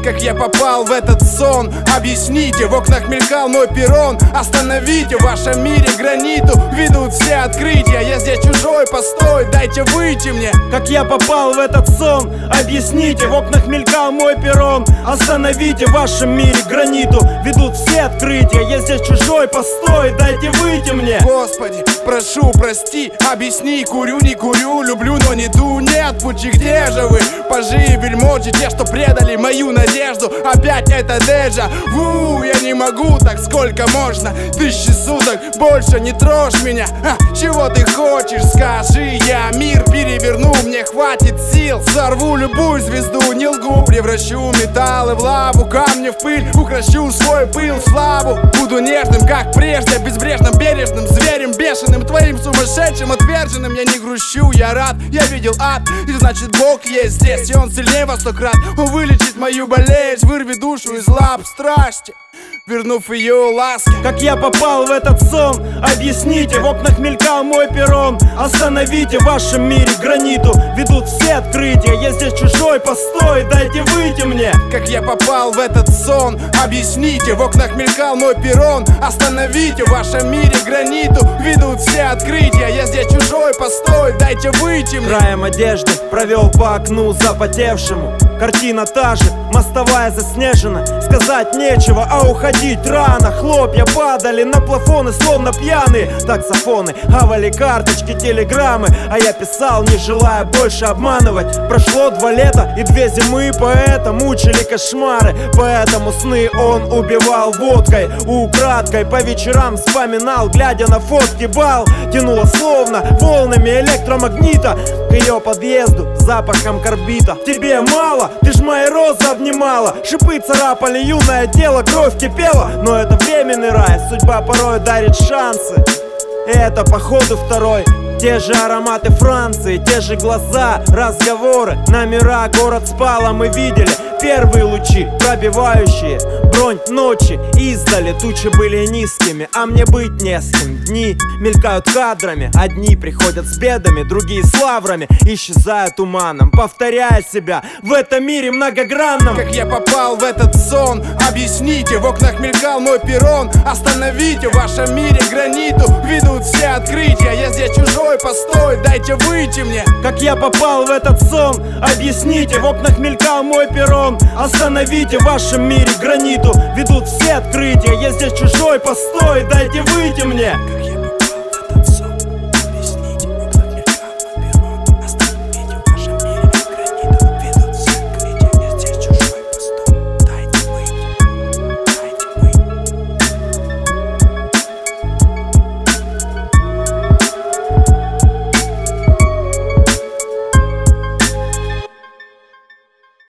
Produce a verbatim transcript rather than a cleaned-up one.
как я попал в этот сон. Объясните, в окнах мелькал мой перрон. Остановите, в вашем мире граниту ведут все открытия. Я здесь чужой, постой, дайте выйти мне. Как я попал в этот сон, объясните, в окнах мелькал мой перрон. Остановите, в вашем мире граниту ведут все открытия. Я здесь чужой, постой, дайте выйти мне. Господи, прошу, прости, объясни, курю, не курю, люблю, но не ду, нет пути, где же вы? Пажи и вельможи, те, что предали мою надежду. Опять это déjà vu, я не могу так, сколько можно? Тысячи суток, больше не трожь меня. а, Чего ты хочешь, скажи, я мир переверну, мне хватит сил. Сорву любую звезду, не лгу, превращу металлы в лаву, камни в пыль, укращу свой пыл в славу. Буду нежным, как прежде, безбрежным, бережным, зверем бешеным, твоим сумасшедшим, отверженным. Я не грущу, я рад, я видел ад, и значит Бог есть здесь, и Он сильнее во сто крат. Он вылечит мою болезнь, вырви душу из лап страсти, вернув ее ласки. Как я попал в этот сон, объясните, в окнах мелькал мой перрон. Остановите, в вашем мире граниту ведут все открытия. Я здесь чужой, постой, дайте выйти мне. Как я попал в этот сон, объясните, в окнах мелькал мой перрон. Остановите, в вашем мире граниту ведут все открытия. Я здесь чужой, постой, дайте выйти мне. Краем одежды провел по окну запотевшему. Картина та же, мостовая заснежена. Сказать нечего, а уходить рано. Хлопья падали на плафоны, словно пьяные таксофоны. Хавали карточки, телеграммы, а я писал, не желая больше обманывать. Прошло два лета и две зимы, поэта мучили кошмары. Поэтому сны он убивал водкой. Украдкой по вечерам вспоминал, глядя на фотки бал. Тянуло словно волнами электромагнита к ее подъезду запахом карбита. Тебе мало? Ты ж мои розы обнимала. Шипы царапали юное тело, кровь кипела. Но это временный рай, судьба порой дарит шансы. И это походу второй. Те же ароматы Франции, те же глаза, разговоры, номера, город спал, а мы видели первые лучи, пробивающие бронь ночи. Издали тучи были низкими, а мне быть не с кем. Дни мелькают кадрами, одни приходят с бедами, другие с лаврами, исчезают туманом, повторяя себя в этом мире многогранном. Как я попал в этот сон, объясните, в окнах мелькал мой перрон. Остановите, в вашем мире граниту ведут все открытия. Я здесь чужой, постой, дайте выйти мне. Как я попал в этот сон, объясните, в окнах мелькал мой перрон. Остановите, в вашем мире граниту ведут все открытия. Я здесь чужой, постой, дайте выйти мне. Как я